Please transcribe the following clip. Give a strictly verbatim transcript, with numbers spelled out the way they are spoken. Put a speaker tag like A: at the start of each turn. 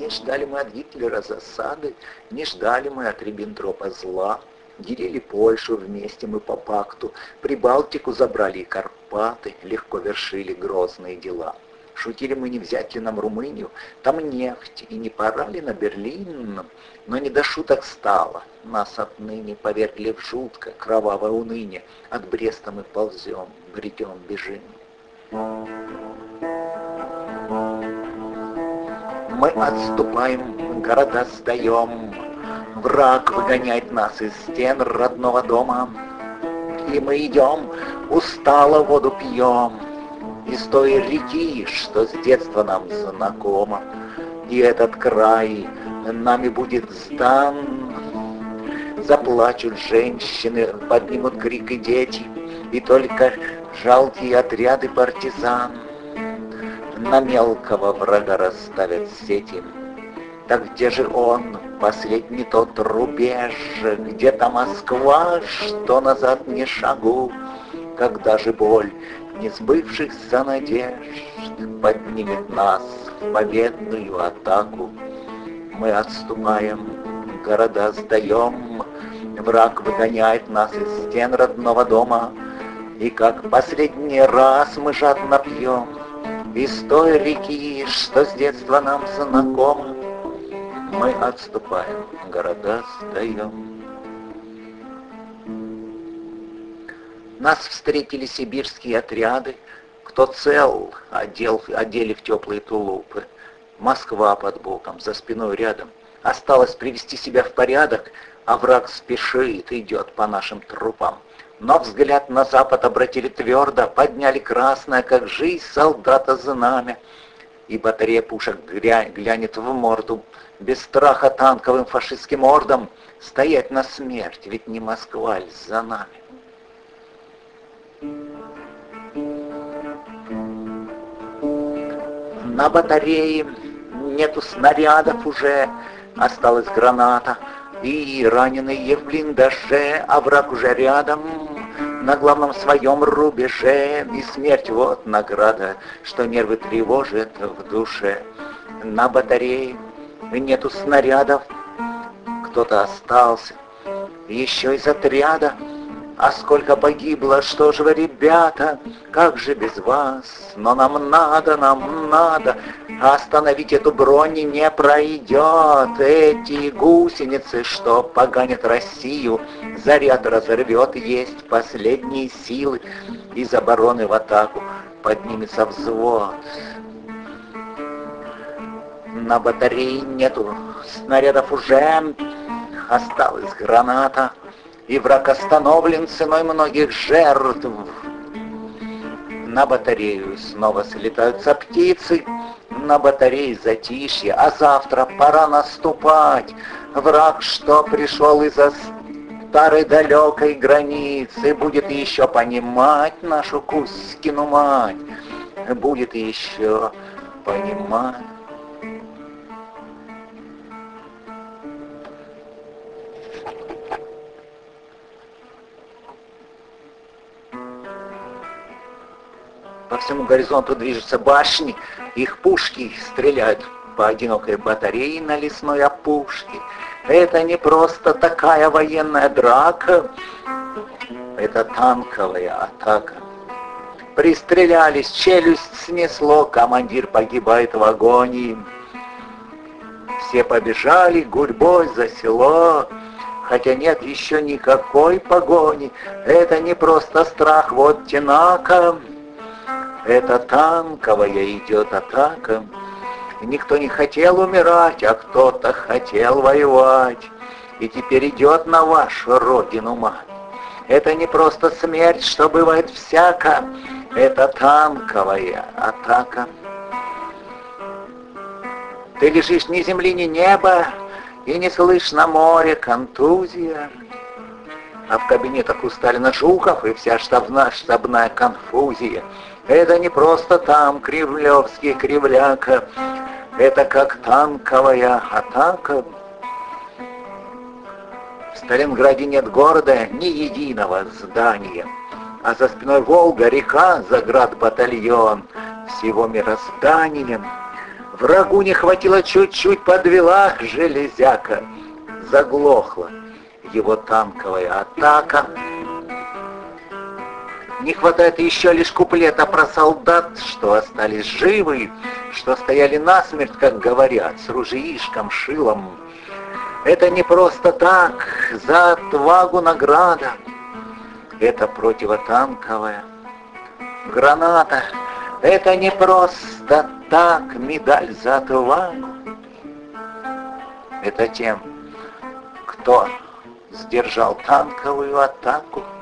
A: Не ждали мы от Гитлера засады, не ждали мы от Риббентропа зла. Делили Польшу вместе мы по пакту, Прибалтику забрали и Карпаты, легко вершили грозные дела. Шутили мы, не взять ли нам Румынию, там нефть, и не пора ли на Берлин, но не до шуток стало. Нас отныне повергли в жуткое, кровавое уныние, от Бреста мы ползем, бредем, бежим. Мы отступаем, города сдаем, враг выгоняет нас из стен родного дома, и мы идем, устало воду пьем из той реки, что с детства нам знакома, и этот край нами будет сдан. Заплачут женщины, поднимут крик и дети, и только жалкие отряды партизан на мелкого врага расставят сети. Так где же он, последний тот рубеж, где-то Москва, что назад не шагу, когда же боль несбывшихся надежд поднимет нас в победную атаку? Мы отступаем, города сдаем, враг выгоняет нас из стен родного дома, и как последний раз мы жадно пьем из той реки, что с детства нам знакома. Мы отступаем, города сдаем. Нас встретили сибирские отряды, кто цел, одел, одели в теплые тулупы. Москва под боком, за спиной рядом. Осталось привести себя в порядок, а враг спешит, идет по нашим трупам. Но взгляд на запад обратили твердо, подняли красное, как жизнь солдата знамя. И батарея пушек глянет в морду, без страха танковым фашистским ордам, стоять на смерть, ведь не Москва ль за нами. На батарее нету снарядов уже, осталась граната, и раненые в блиндаже, а враг уже рядом, на главном своем рубеже, и смерть вот награда, что нервы тревожит в душе. На батарее нету снарядов, кто-то остался, еще из отряда. А сколько погибло, что же вы, ребята, как же без вас? Но нам надо, нам надо, остановить эту бронь не пройдет. Эти гусеницы, что поганят Россию, заряд разорвет, есть последние силы. Из обороны в атаку поднимется взвод. На батарее нету снарядов уже, осталась граната. И враг остановлен ценой многих жертв. На батарею снова слетаются птицы, на батарее затишье, а завтра пора наступать. Враг, что пришел из-за старой далекой границы, будет еще понимать нашу Кузькину мать, будет еще понимать. По всему горизонту движутся башни, их пушки стреляют по одинокой батарее на лесной опушке. Это не просто такая военная драка, это танковая атака. Пристрелялись, челюсть снесло, командир погибает в агонии. Все побежали гурьбой за село, хотя нет еще никакой погони. Это не просто страх, вот тенака. Это танковая идет атака. Никто не хотел умирать, а кто-то хотел воевать. И теперь идет на вашу родину мать. Это не просто смерть, что бывает всяко. Это танковая атака. Ты лежишь ни земли, ни неба, и не слышно море, контузия. А в кабинетах у Сталина Жуков и вся штабная, штабная конфузия. Это не просто там кремлевский кривляка, это как танковая атака. В Сталинграде нет города, ни единого здания, а за спиной Волга, река, заградбатальон, всего мирозданием. Врагу не хватило чуть-чуть, подвела железяка. Заглохла его танковая атака. Не хватает еще лишь куплета про солдат, что остались живы, что стояли насмерть, как говорят, с ружьишком, шилом. Это не просто так, за отвагу награда. Это противотанковая граната. Это не просто так, медаль за отвагу. Это тем, кто сдержал танковую атаку.